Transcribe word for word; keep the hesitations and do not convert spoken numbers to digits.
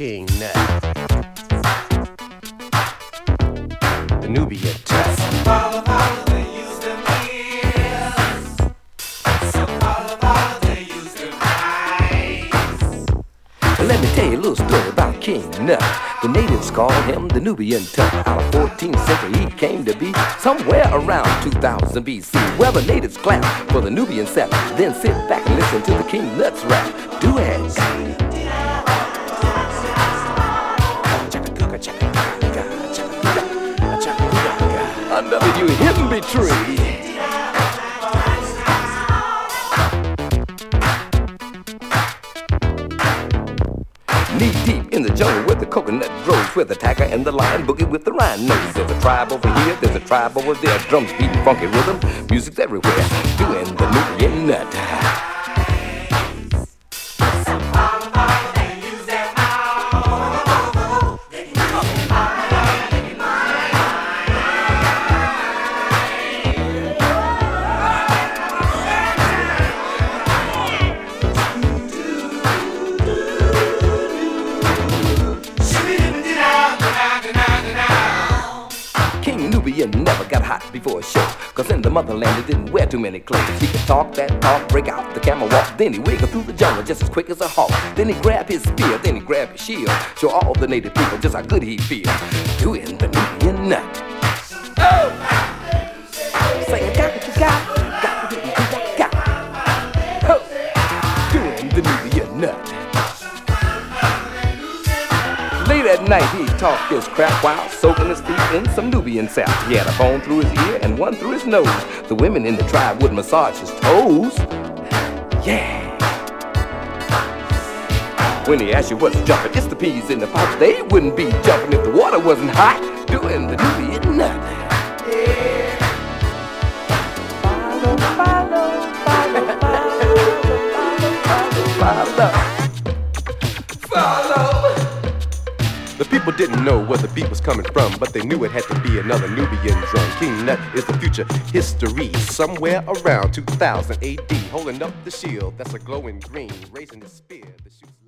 King Nut, the Nubian Tut. Let me tell you a little story about King Nut. The natives called him the Nubian Tut. Out of fourteenth century he came to be somewhere around two thousand B C. Well, the natives clap for the Nubian sap, then sit back and listen to the King Nut's rap. Do it. Under you hidden tree. Knee deep in the jungle where the coconut grows, where the tiger and the lion boogie with the rhinos. There's a tribe over here, there's a tribe over there. Drums beating funky rhythm, music's everywhere. Doing the Nubian Nut. Nubian never got hot before a show, cause in the motherland he didn't wear too many clothes. He could talk that talk, break out the camel walk, then he wiggle through the jungle just as quick as a hawk. Then he grab his spear, then he grab his shield, show all the native people just how good he feel. Doing the Nubian Nut. Oh! Say you got what you got, got what you got, got. Oh! Doing the Nubian Nut. Late at night he talked his crap while soaking his feet in some Nubian sap. He had a phone through his ear and one through his nose. The women in the tribe would massage his toes. Yeah. When he asked you what's jumping, it's the peas in the pot. They wouldn't be jumping if the water wasn't hot. Doing the Nubian Nut. Yeah. Follow, follow, follow, follow, follow, follow, follow. The people didn't know where the beat was coming from, but they knew it had to be another Nubian drum. King Nut is the future history, somewhere around two thousand A D, holding up the shield that's a glowing green, raising his spear. The